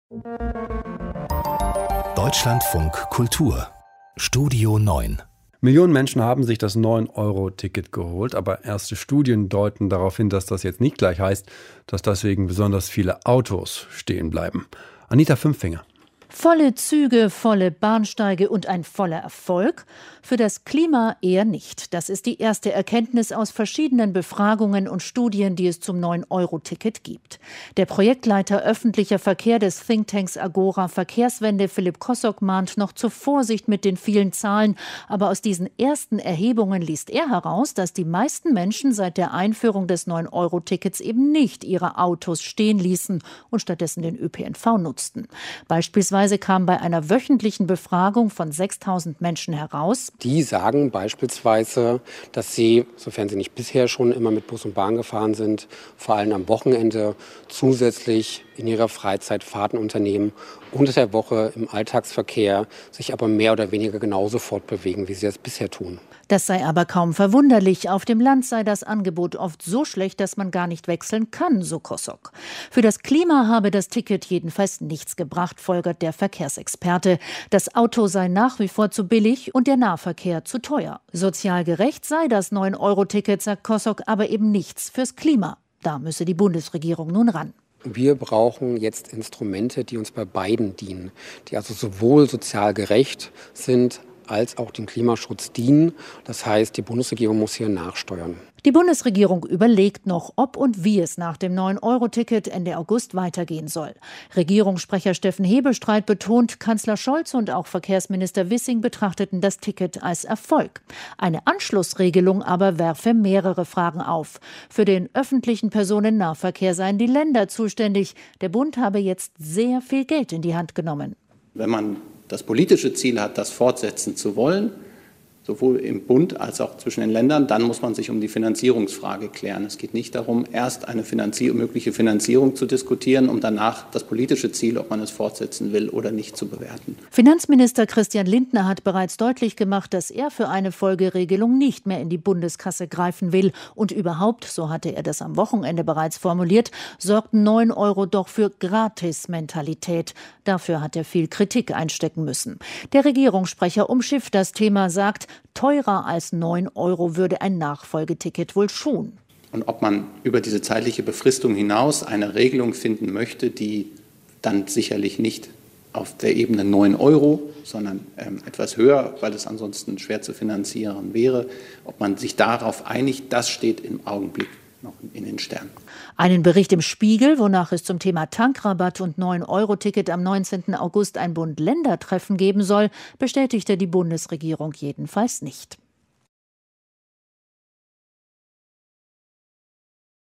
Deutschlandfunk Kultur Studio 9. Millionen Menschen haben sich das 9-Euro-Ticket geholt, aber erste Studien deuten darauf hin, dass das jetzt nicht gleich heißt, dass deswegen besonders viele Autos stehen bleiben. Anita Fünffinger. Volle Züge, volle Bahnsteige und ein voller Erfolg? Für das Klima eher nicht. Das ist die erste Erkenntnis aus verschiedenen Befragungen und Studien, die es zum 9-Euro-Ticket gibt. Der Projektleiter öffentlicher Verkehr des Thinktanks Agora Verkehrswende, Philipp Kosok, mahnt noch zur Vorsicht mit den vielen Zahlen. Aber aus diesen ersten Erhebungen liest er heraus, dass die meisten Menschen seit der Einführung des 9-Euro-Tickets eben nicht ihre Autos stehen ließen und stattdessen den ÖPNV nutzten. Beispielsweise kam bei einer wöchentlichen Befragung von 6.000 Menschen heraus: Die sagen beispielsweise, dass sie, sofern sie nicht bisher schon immer mit Bus und Bahn gefahren sind, vor allem am Wochenende zusätzlich in ihrer Freizeit Fahrten unternehmen, unter der Woche im Alltagsverkehr sich aber mehr oder weniger genauso fortbewegen, wie sie das bisher tun. Das sei aber kaum verwunderlich. Auf dem Land sei das Angebot oft so schlecht, dass man gar nicht wechseln kann, so Kosok. Für das Klima habe das Ticket jedenfalls nichts gebracht, folgert der Verkehrsexperte. Das Auto sei nach wie vor zu billig und der Nahverkehr zu teuer. Sozial gerecht sei das 9-Euro-Ticket, sagt Kosok, aber eben nichts fürs Klima. Da müsse die Bundesregierung nun ran. Wir brauchen jetzt Instrumente, die uns bei beiden dienen, die also sowohl sozial gerecht sind, als auch dem Klimaschutz dienen. Das heißt, die Bundesregierung muss hier nachsteuern. Die Bundesregierung überlegt noch, ob und wie es nach dem 9-Euro-Ticket Ende August weitergehen soll. Regierungssprecher Steffen Hebestreit betont, Kanzler Scholz und auch Verkehrsminister Wissing betrachteten das Ticket als Erfolg. Eine Anschlussregelung aber werfe mehrere Fragen auf. Für den öffentlichen Personennahverkehr seien die Länder zuständig. Der Bund habe jetzt sehr viel Geld in die Hand genommen. Wenn man das politische Ziel hat, das fortsetzen zu wollen, sowohl im Bund als auch zwischen den Ländern, dann muss man sich um die Finanzierungsfrage klären. Es geht nicht darum, erst eine mögliche Finanzierung zu diskutieren, um danach das politische Ziel, ob man es fortsetzen will oder nicht, zu bewerten. Finanzminister Christian Lindner hat bereits deutlich gemacht, dass er für eine Folgeregelung nicht mehr in die Bundeskasse greifen will. Und überhaupt, so hatte er das am Wochenende bereits formuliert, sorgten 9 Euro doch für Gratis-Mentalität. Dafür hat er viel Kritik einstecken müssen. Der Regierungssprecher umschifft das Thema, sagt, teurer als 9 Euro würde ein Nachfolgeticket wohl schon. Und ob man über diese zeitliche Befristung hinaus eine Regelung finden möchte, die dann sicherlich nicht auf der Ebene 9 Euro, sondern etwas höher, weil es ansonsten schwer zu finanzieren wäre, ob man sich darauf einigt, das steht im Augenblick noch in den Sternen. Einen Bericht im Spiegel, wonach es zum Thema Tankrabatt und 9-Euro-Ticket am 19. August ein Bund-Länder-Treffen geben soll, bestätigte die Bundesregierung jedenfalls nicht.